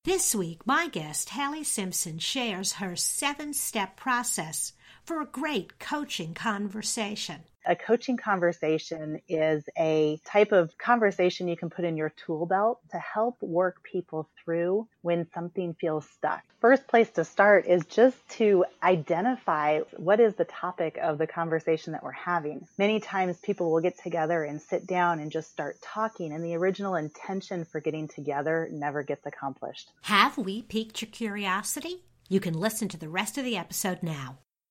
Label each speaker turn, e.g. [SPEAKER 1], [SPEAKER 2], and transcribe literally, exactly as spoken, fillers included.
[SPEAKER 1] This week, my guest, Hallie Simpson, shares her seven-step process for a great coaching conversation.
[SPEAKER 2] A coaching conversation is a type of conversation you can put in your tool belt to help work people through when something feels stuck. First place to start is just to identify what is the topic of the conversation that we're having. Many times people will get together and sit down and just start talking, and the original intention for getting together never gets accomplished.
[SPEAKER 1] Have we piqued your curiosity? You can listen to the rest of the episode now.